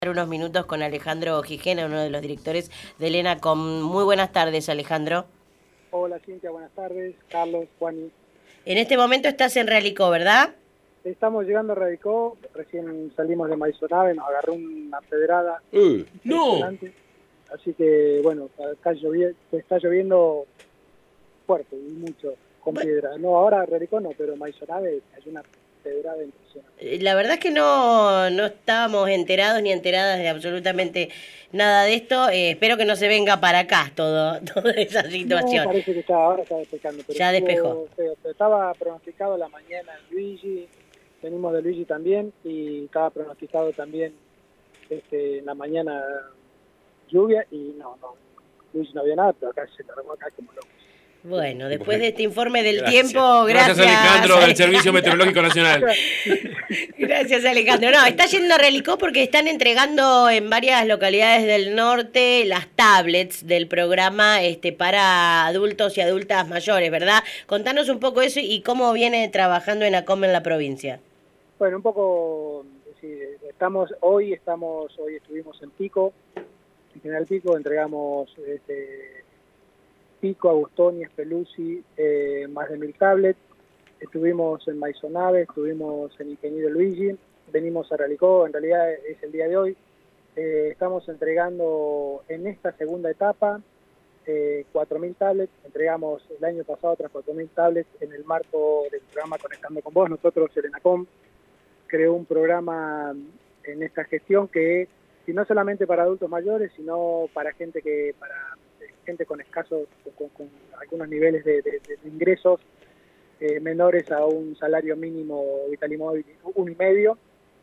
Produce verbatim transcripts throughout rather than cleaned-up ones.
Unos minutos con Alejandro Gijena, uno de los directores del ENACOM. Muy buenas tardes, Alejandro. Hola Cintia, buenas tardes. Carlos, Juani. En este momento estás en Realicó, ¿verdad? Estamos llegando a Radicó, recién salimos de Maisonave, nos agarró una pedrada Uh, ¡No! impresionante. Así que, bueno, acá llovi- está lloviendo fuerte y mucho, con Bueno, piedra. No, ahora Radicó no, pero Maisonave hay una pedrada impresionante. eh, la verdad es que no, no estábamos enterados ni enteradas de absolutamente nada de esto. Eh, espero que no se venga para acá todo, toda esa No, situación. parece que está, ahora está despejando, pero Ya despejó. estuvo feo. Pero estaba pronosticado la mañana en Luigi, venimos de Luigi también, y estaba pronosticado también este, en la mañana lluvia, y no, no, Luigi no había nada, pero acá se largó acá como loco. Bueno, después Bueno, de este informe del gracias. tiempo, gracias. Gracias, Alejandro, del Alejandro. Servicio Meteorológico Nacional. Gracias, Alejandro. No, está yendo a Realicó porque están entregando en varias localidades del norte las tablets del programa este para adultos y adultas mayores, ¿verdad? Contanos un poco eso y cómo viene trabajando ENACOM en la provincia. Bueno, un poco, sí, estamos, hoy estamos, hoy estuvimos en Pico, en General Pico, entregamos este, Pico, Agustoni, Speluzzi, eh, más de mil tablets. Estuvimos en Maisonave, estuvimos en Ingeniero Luigi, venimos a Realicó, en realidad es el día de hoy. Eh, estamos entregando en esta segunda etapa eh, cuatro mil tablets, entregamos el año pasado otras cuatro mil tablets en el marco del programa Conectando con Vos. Nosotros, el ENACOM, creó un programa en esta gestión que, y no solamente para adultos mayores, sino para gente que para gente con escasos, con, con algunos niveles de, de, de ingresos eh, menores a un salario mínimo vital y móvil uno y medio.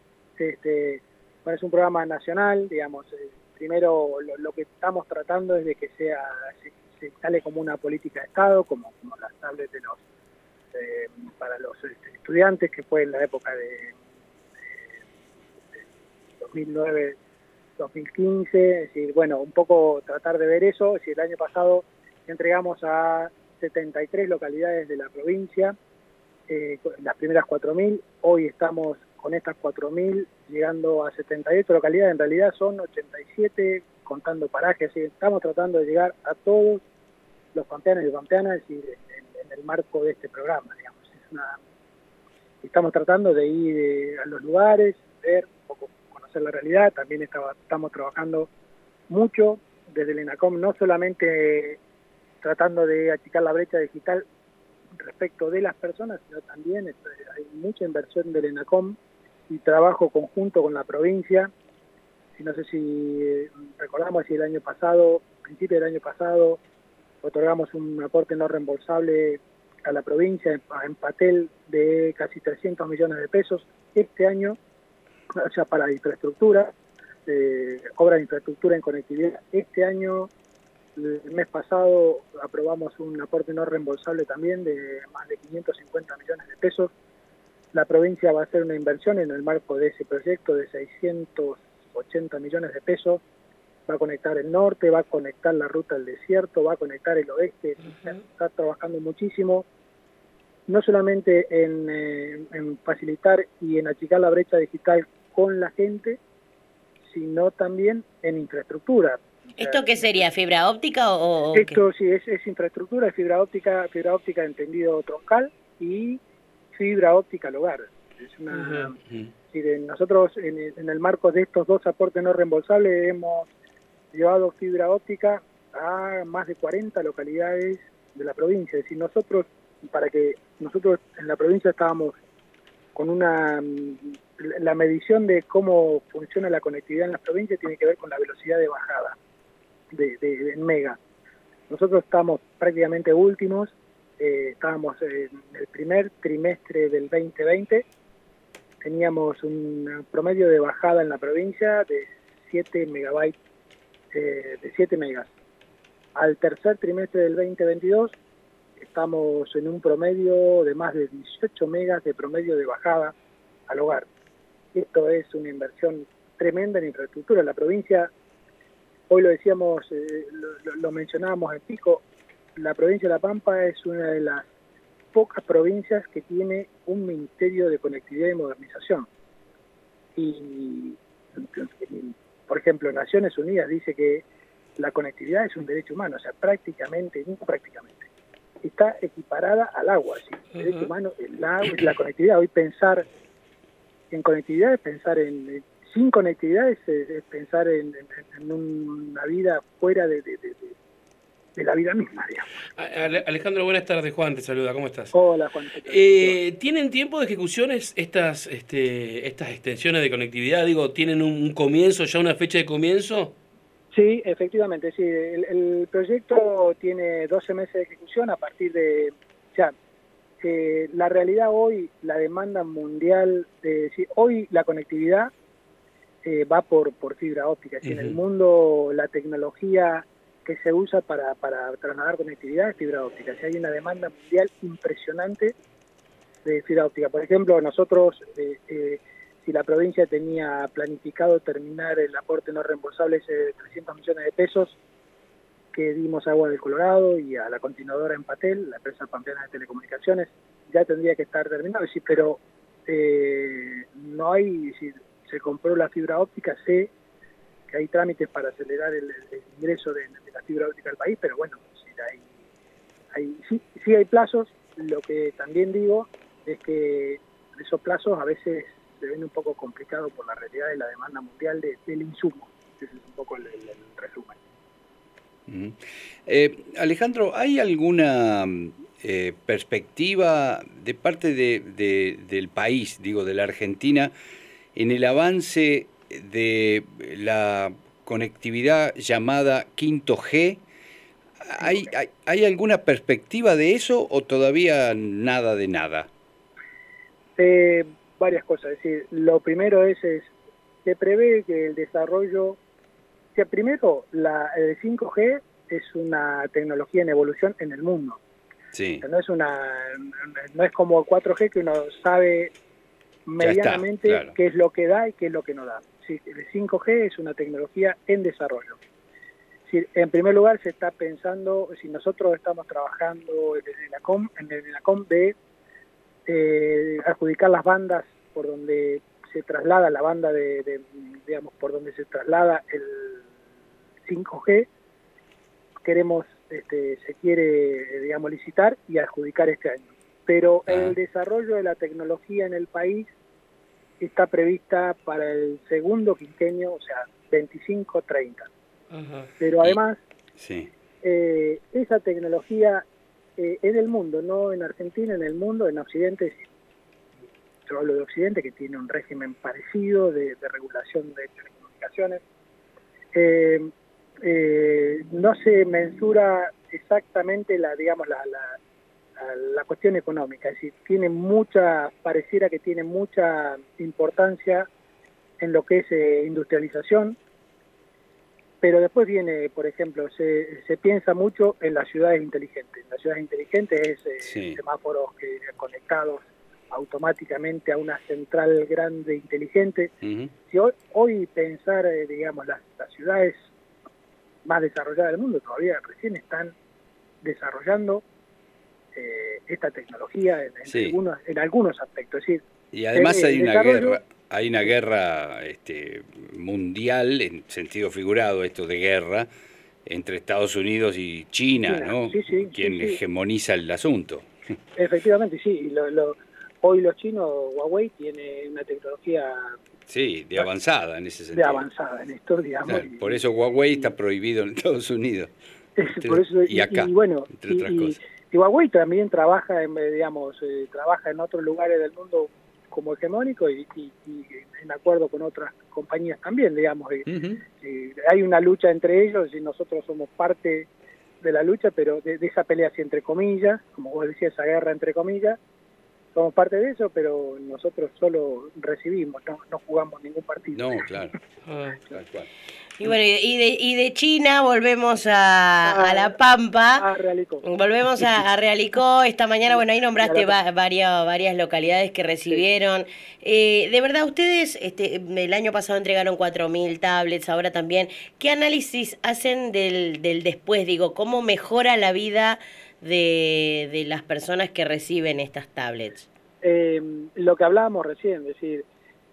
Este, bueno, es un programa nacional, digamos. Eh, primero lo, lo que estamos tratando es de que sea se, se instale como una política de Estado, como, como las tablets de los eh, para los este, estudiantes, que fue en la época de, de, de dos mil nueve dos mil quince, es decir, bueno, un poco tratar de ver eso. Es decir, el año pasado entregamos a setenta y tres localidades de la provincia, eh, las primeras cuatro mil, hoy estamos con estas cuatro mil llegando a setenta y ocho localidades, en realidad son ochenta y siete contando parajes, así, estamos tratando de llegar a todos los pampeanos y pampeanas, es decir, en, en el marco de este programa, digamos. Es una, estamos tratando de ir eh, a los lugares, ver un poco, conocer la realidad. También estaba, estamos trabajando mucho desde el ENACOM, no solamente tratando de achicar la brecha digital respecto de las personas, sino también eh, hay mucha inversión del ENACOM y trabajo conjunto con la provincia. Y no sé si eh, recordamos si el año pasado, principio del año pasado, otorgamos un aporte no reembolsable a la provincia en, en Patel de casi trescientos millones de pesos. Este año, o sea, para infraestructura, eh, obras de infraestructura en conectividad. Este año, el mes pasado, aprobamos un aporte no reembolsable también de más de quinientos cincuenta millones de pesos. La provincia va a hacer una inversión en el marco de ese proyecto de seiscientos ochenta millones de pesos. Va a conectar el norte, va a conectar la ruta del desierto, va a conectar el oeste. Uh-huh. Está trabajando muchísimo, no solamente en, eh, en facilitar y en achicar la brecha digital con la gente, sino también en infraestructura. ¿Esto qué sería? ¿Fibra óptica o, o Esto qué? sí es, es infraestructura, es fibra óptica, fibra óptica entendido troncal y fibra óptica al hogar. Es una, uh-huh. Sí, nosotros en, en el marco de estos dos aportes no reembolsables hemos llevado fibra óptica a más de cuarenta localidades de la provincia. Es decir, nosotros, para que nosotros en la provincia estábamos con una, la medición de cómo funciona la conectividad en las provincias tiene que ver con la velocidad de bajada de, de, de mega. Nosotros estamos prácticamente últimos, eh, estábamos en el primer trimestre del veinte veinte, teníamos un promedio de bajada en la provincia de siete megabytes, eh, de siete megas. Al tercer trimestre del veinte veintidós estamos en un promedio de más de dieciocho megas de promedio de bajada al hogar. Esto es una inversión tremenda en infraestructura. La provincia, hoy lo decíamos, eh, lo, lo mencionábamos en Pico, la provincia de La Pampa es una de las pocas provincias que tiene un Ministerio de Conectividad y Modernización. Y ejemplo, Naciones Unidas dice que la conectividad es un derecho humano, o sea, prácticamente, no prácticamente, está equiparada al agua, ¿sí? El derecho humano, el agua, la conectividad. Hoy pensar en conectividad es pensar en, sin conectividad es, es pensar en, en, en una vida fuera de, de, de, de la vida misma, digamos. Alejandro, buenas tardes. Juan te saluda, ¿cómo estás? Hola, Juan. Eh, ¿Tienen tiempo de ejecuciones estas, este, estas extensiones de conectividad? Digo, ¿tienen un comienzo, ya una fecha de comienzo? Sí, efectivamente, sí. El, el proyecto tiene doce meses de ejecución a partir de... O sea, eh, la realidad hoy, la demanda mundial, de, sí, hoy la conectividad eh, va por, por fibra óptica. Uh-huh. En el mundo la tecnología que se usa para, para trasladar conectividad es fibra óptica. Si hay una demanda mundial impresionante de fibra óptica. Por ejemplo, nosotros... Eh, eh, si la provincia tenía planificado terminar el aporte no reembolsable ese de trescientos millones de pesos que dimos a Agua del Colorado y a la continuadora en Patel, la empresa pampeana de telecomunicaciones, ya tendría que estar terminado, sí, pero eh, no hay, si se compró la fibra óptica, sé que hay trámites para acelerar el, el ingreso de, de la fibra óptica al país, pero bueno, sí hay, hay, sí, sí hay plazos. Lo que también digo es que esos plazos a veces se ven un poco complicado por la realidad de la demanda mundial de, del insumo. Ese es un poco el, el, el resumen. Uh-huh. eh, Alejandro, ¿hay alguna eh, perspectiva de parte de, de, del país, digo, de la Argentina, en el avance de la conectividad llamada quinto G? ¿Hay, hay, ¿Hay alguna perspectiva de eso o todavía nada de nada? Eh, varias cosas, es decir, lo primero es, es se prevé que el desarrollo, que primero la, el cinco G es una tecnología en evolución en el mundo. Sí. No es una, no es como cuatro G que uno sabe medianamente está, claro, qué es lo que da y qué es lo que no da. Sí, el cinco G es una tecnología en desarrollo. Sí, en primer lugar se está pensando, si nosotros estamos trabajando en el ENACOM, en el ENACOM de Eh, adjudicar las bandas por donde se traslada la banda de, de, digamos, por donde se traslada el cinco G, queremos, este, se quiere, digamos, licitar y adjudicar este año. Pero ah. el desarrollo de la tecnología en el país está prevista para el segundo quinquenio, o sea, veinticinco treinta. Uh-huh. Pero además, sí. eh, esa tecnología Eh, en el mundo, no en Argentina, en el mundo, en Occidente, yo hablo de Occidente, que tiene un régimen parecido de, de regulación de telecomunicaciones, eh, eh, no se mensura exactamente la, digamos, la, la, la cuestión económica, es decir, tiene mucha, pareciera que tiene mucha importancia en lo que es eh, industrialización. Pero después viene, por ejemplo, se, se piensa mucho en las ciudades inteligentes. Las ciudades inteligentes es eh, sí. semáforos que, conectados automáticamente a una central grande inteligente. Uh-huh. Si hoy, hoy pensar, eh, digamos, las, las ciudades más desarrolladas del mundo todavía recién están desarrollando eh, esta tecnología en, en, sí. algunos, en algunos aspectos. Es decir, y además el, hay una guerra. Hay una guerra este, mundial, en sentido figurado, esto de guerra, entre Estados Unidos y China, China ¿no? Sí, sí, quien sí, sí. hegemoniza el asunto. Efectivamente, sí. Lo, lo, hoy los chinos, Huawei, tiene una tecnología... Sí, de avanzada en ese sentido. De avanzada en esto, digamos. Claro, por eso Huawei y, está prohibido en Estados Unidos. Entre, por eso, y, y acá, y, bueno, entre otras y, cosas. Y Huawei también trabaja, en, digamos, eh, trabaja en otros lugares del mundo como hegemónico y, y, y en acuerdo con otras compañías también, digamos. Y, uh-huh. y hay una lucha entre ellos y nosotros somos parte de la lucha, pero de, de esa pelea así entre comillas, como vos decías, esa guerra entre comillas, somos parte de eso, pero nosotros solo recibimos, no, no jugamos ningún partido. No, claro. ah, tal cual. Y bueno, y de, y de China volvemos a, a La Pampa. A Realicó. Volvemos a, a Realicó. Esta mañana, bueno, ahí nombraste va, varias, varias localidades que recibieron. Sí. Eh, de verdad, ustedes este, el año pasado entregaron cuatro mil tablets, ahora también. ¿Qué análisis hacen del, del después? Digo, ¿cómo mejora la vida de, de las personas que reciben estas tablets? Eh, lo que hablábamos recién, es decir,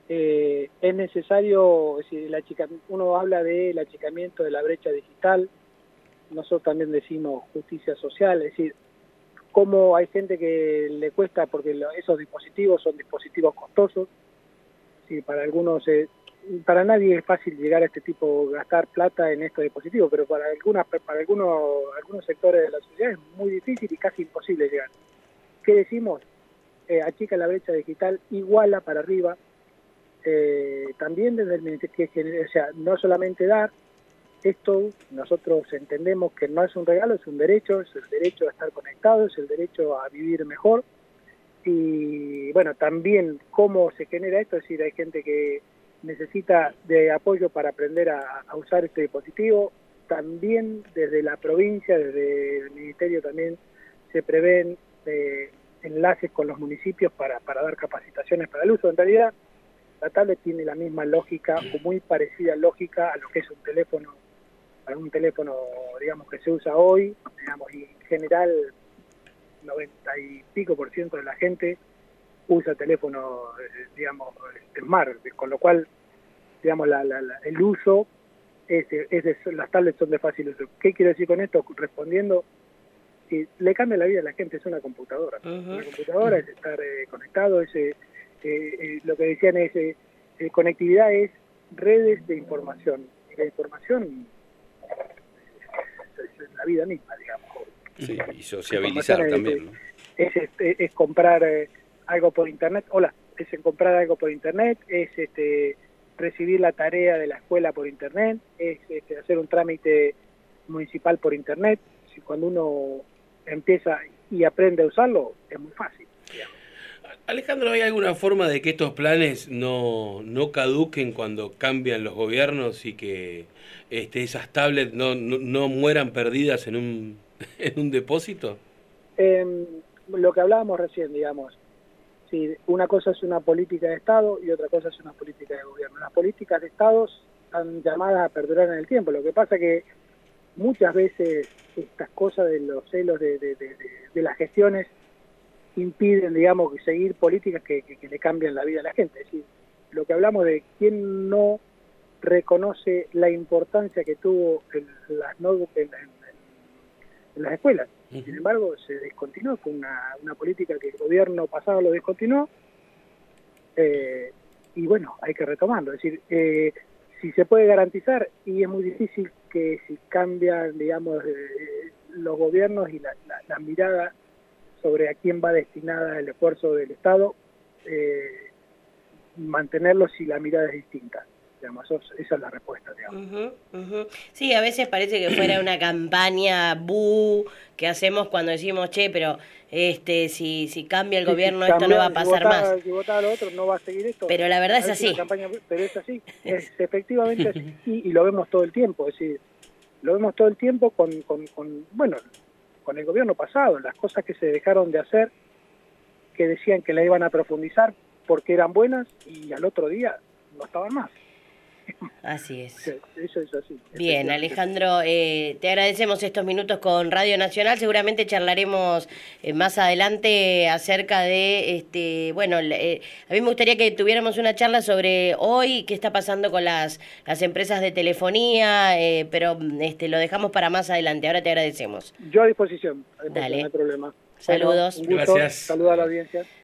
eh, es necesario, es decir, el achica, uno habla del achicamiento de la brecha digital, nosotros también decimos justicia social, es decir, cómo hay gente que le cuesta, porque lo, esos dispositivos son dispositivos costosos, sí, para algunos, eh, para nadie es fácil llegar a este tipo, gastar plata en estos dispositivos, pero para algunas, para algunos, algunos sectores de la sociedad es muy difícil y casi imposible llegar. ¿Qué decimos? Eh, achica la brecha digital, iguala para arriba, eh, también desde el Ministerio, que, o sea, no solamente dar, esto nosotros entendemos que no es un regalo, es un derecho, es el derecho a estar conectado, es el derecho a vivir mejor. Y bueno, también cómo se genera esto, es decir, hay gente que necesita de apoyo para aprender a, a usar este dispositivo. También desde la provincia, desde el Ministerio también se prevén eh, enlaces con los municipios para, para dar capacitaciones para el uso. En realidad, la tablet tiene la misma lógica o muy parecida lógica a lo que es un teléfono, a un teléfono, digamos, que se usa hoy, digamos, y en general noventa y pico por ciento de la gente usa teléfono, digamos, smart, con lo cual, digamos, la, la, la, el uso, es, es de, las tablets son de fácil uso. ¿Qué quiero decir con esto? Respondiendo, si le cambia la vida a la gente, es una computadora. Uh-huh. Una computadora es estar eh, conectado, es, eh, eh, lo que decían es, eh, eh, conectividad es redes de información, y la información es, es la vida misma, digamos. Sí, y sociabilizar también, ¿no? Es, es, es, es comprar eh, algo por internet, hola, es en comprar algo por internet, es este recibir la tarea de la escuela por internet, es este, hacer un trámite municipal por internet. Si cuando uno empieza y aprende a usarlo, es muy fácil, digamos. Alejandro, ¿hay alguna forma de que estos planes no, no caduquen cuando cambian los gobiernos y que este, esas tablets no, no, no mueran perdidas en un, en un depósito? Eh, lo que hablábamos recién, digamos, sí, una cosa es una política de Estado y otra cosa es una política de gobierno. Las políticas de Estado están llamadas a perdurar en el tiempo. Lo que pasa que muchas veces estas cosas de los celos de, de, de, de, de las gestiones impiden, digamos, seguir políticas que, que, que le cambian la vida a la gente. Es decir, lo que hablamos de quién no reconoce la importancia que tuvo en las, notebooks, en, en, en las escuelas. Uh-huh. Sin embargo, se descontinuó con una, una política que el gobierno pasado lo descontinuó, eh, y bueno, hay que retomarlo. Es decir, eh, si se puede garantizar, y es muy difícil que si cambian, digamos, eh, los gobiernos y la, la, la mirada sobre a quién va destinada el esfuerzo del Estado, eh, mantenerlo si la mirada es distinta. Digamos, eso, esa es la respuesta, digamos. Uh-huh, uh-huh. Sí, a veces parece que fuera una campaña bu que hacemos cuando decimos, che, pero este si si cambia el sí, gobierno, si esto cambia, no va a pasar si vota, más. Si vota al otro, no va a seguir esto. Pero la verdad es así. Campaña, pero es así, es efectivamente así, y, y lo vemos todo el tiempo, es decir, lo vemos todo el tiempo con, con, con, bueno, con el gobierno pasado, las cosas que se dejaron de hacer, que decían que la iban a profundizar porque eran buenas, y al otro día no estaban más. Así es. Eso es así. Bien, Alejandro, eh, te agradecemos estos minutos con Radio Nacional. Seguramente charlaremos eh, más adelante acerca de, este, bueno, eh, a mí me gustaría que tuviéramos una charla sobre hoy qué está pasando con las las empresas de telefonía, eh, pero este lo dejamos para más adelante. Ahora te agradecemos. Yo a disposición. A disposición, Dale. no hay problema. Saludos. Bueno, un gusto. Gracias. Saludos a la audiencia.